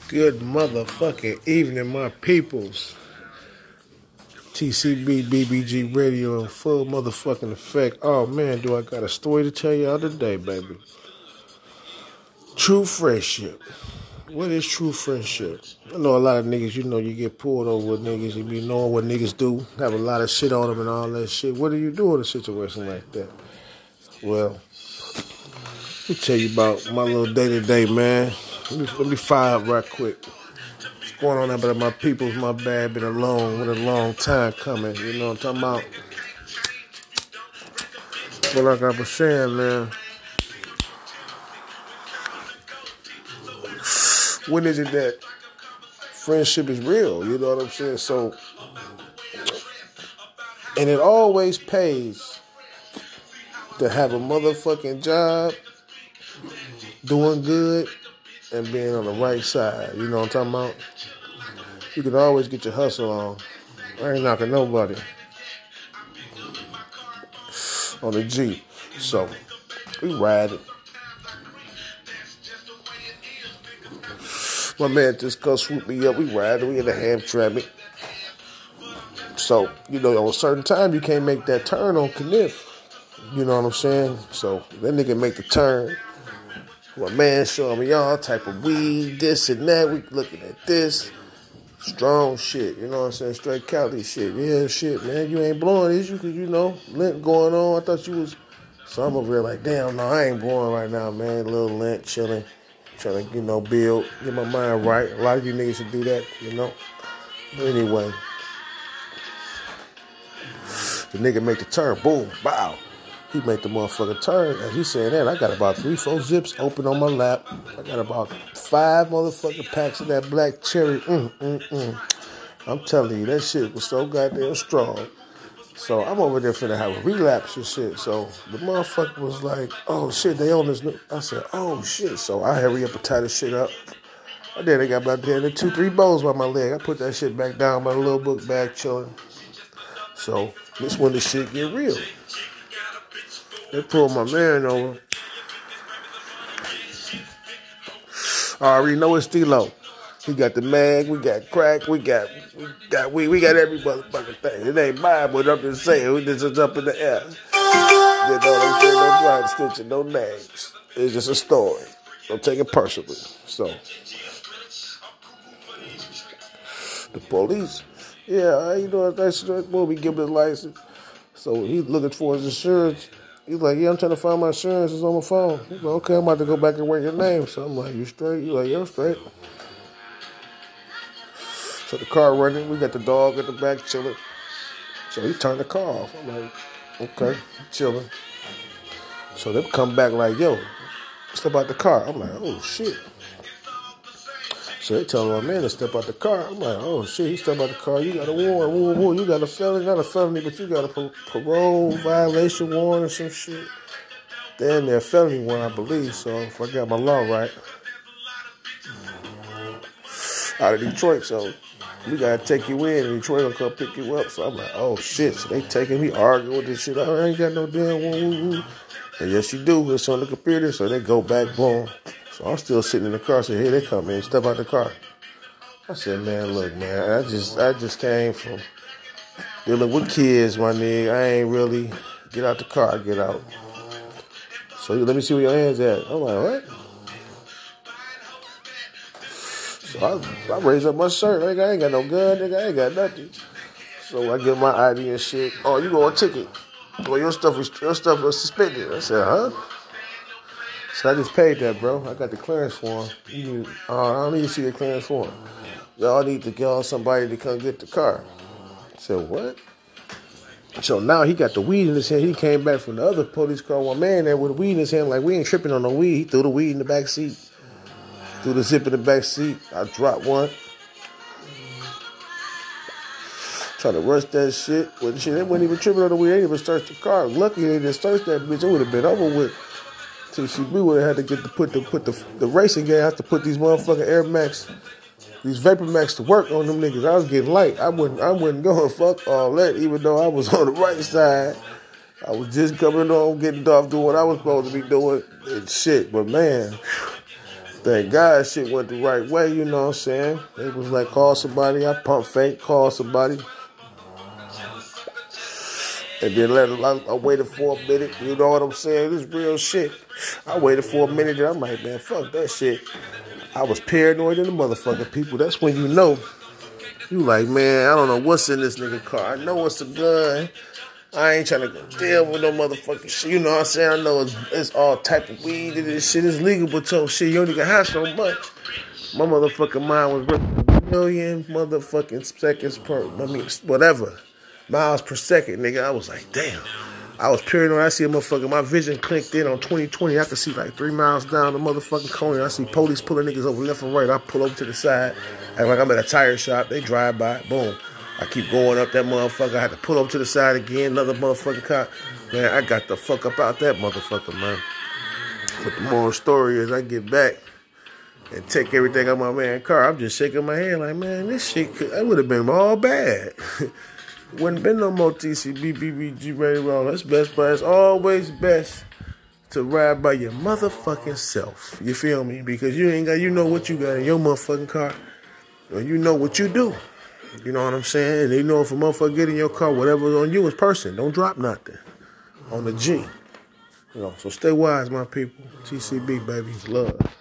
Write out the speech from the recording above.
Good motherfucking evening, my peoples. TCB BBG Radio in full motherfucking effect. Oh man, do I got a story to tell y'all today, baby. True friendship. What is true friendship? I know a lot of niggas, you get pulled over with niggas, you be knowing what niggas do, have a lot of shit on them and all that shit. What do you do in a situation like that? Well, let me tell you about my little day-to-day, man. Let me fire up right quick. What's going on there, but my people's my bad, been a long time coming, you know what I'm talking about? But like I was saying, man, when is it that friendship is real, you know what I'm saying? So, and it always pays to have a motherfucking job, doing good, and being on the right side, you know what I'm talking about? You can always get your hustle on. I ain't knocking nobody on the G. So, we ride it. My man just come swoop me up. We ride it. We in the Hamtramck. So, on a certain time, you can't make that turn on Kniff. You know what I'm saying? So, that nigga make the turn. My man showing me all type of weed, this and that. We looking at this. Strong shit, you know what I'm saying? Straight Cali shit. Yeah, shit, man. You ain't blowing, is you? Because, lint going on. I thought you was. So I'm over there like, damn, no, I ain't blowing right now, man. A little lint, chilling. Trying to, build, get my mind right. A lot of you niggas should do that, But anyway. The nigga make the turn. Boom. Bow. He make the motherfucking turn. And he saying that I got about 3-4 zips open on my lap. I got about 5 motherfucking packs of that black cherry. I'm telling you, that shit was so goddamn strong. So I'm over there finna have a relapse and shit. So the motherfucker was like, oh shit, they on this new. I said, oh shit. So I hurry up and tie this shit up. And then they got about 2-3 bows by my leg. I put that shit back down by the little book bag chilling. So this when the shit get real. They pulled my man over. I already know it's Stilo. He got the mag, we got crack, we got weed, we got every motherfucking thing. It ain't mine, but I'm just saying, we just up in the air. You know what I'm saying? No blind stitching, no names. It's just a story. Don't take it personally. So, the police, that's when we give him the license. So he's looking for his insurance. He's like, yeah, I'm trying to find my insurance. It's on my phone. He's like, okay, I'm about to go back and work your name. So I'm like, you straight? He's like, yeah, I'm straight. So the car running. We got the dog at the back chilling. So he turned the car off. I'm like, okay, chilling. So they come back like, yo, step out the car. I'm like, oh, shit. So they tell my man to step out the car. I'm like, oh, shit, he stepped out the car. You got a warrant. You got a felony, not a felony, but you got a parole violation warrant or some shit. Damn, they're a felony one, I believe, so if I got my law right. Out of Detroit, so we gotta take you in, and Detroit gonna come pick you up. So I'm like, oh shit, so they taking me arguing with this shit. I ain't got no damn woo. And yes, you do. It's on the computer, so they go back, boom. So I'm still sitting in the car. So here they come, man. Step out the car. I said, man, look, man. I just came from dealing with kids, my nigga. I ain't really get out the car. Get out. So let me see where your hands at. I'm like, what? So I raise up my shirt. Nigga, I ain't got no gun. Nigga, I ain't got nothing. So I get my ID and shit. Oh, you go on ticket. Well, your stuff was suspended. I said, huh? So I just paid that, bro. I got the clearance form. I don't need to see the clearance form. Y'all need to get somebody to come get the car. I said, what? So now he got the weed in his hand. He came back from the other police car. One man there with the weed in his hand, like, we ain't tripping on no weed. He threw the weed in the back seat. Threw the zip in the back seat. I dropped one. Trying to rush that shit. Well, shit, they wasn't even tripping on the weed. They didn't even search the car. Lucky they didn't search that bitch. It would have been over with. TCB would have had to put the racing game. Have to put these motherfucking Air Max, these Vapor Max to work on them niggas. I was getting light. I wouldn't go and fuck all that, even though I was on the right side. I was just coming on, getting off, doing what I was supposed to be doing and shit. But man, Thank God shit went the right way, you know what I'm saying? It was like, call somebody, I pump fake, call somebody. And then I waited for a minute, you know what I'm saying? This real shit. I waited for a minute and I'm like, man, fuck that shit. I was paranoid in the motherfucking people. That's when you know. You like, man, I don't know what's in this nigga car. I know it's a gun. I ain't trying to go deal with no motherfucking shit. You know what I'm saying? I know it's all type of weed and this shit is legal, but shit, you only can have so much. My motherfucking mind was running a million motherfucking seconds whatever. Miles per second, nigga. I was like, damn. I was paranoid. I see a motherfucker. My vision clicked in on 2020. I could see like 3 miles down the motherfucking corner. I see police pulling niggas over left and right. I pull over to the side. Act like I'm at a tire shop. They drive by. Boom. I keep going up that motherfucker. I had to pull over to the side again. Another motherfucking cop. Man, I got the fuck up out that motherfucker, man. But the moral story is I get back and take everything out my man's car. I'm just shaking my head like, man, this shit that would have been all bad. Wouldn't been no more TCB, BBG, ready wrong. That's best, but it's always best to ride by your motherfucking self. You feel me? Because you know what you got in your motherfucking car. Or you know what you do. You know what I'm saying? And they know if a motherfucker get in your car, whatever's on you is person. Don't drop nothing. On the G. You know, so stay wise, my people. TCB, baby. Love.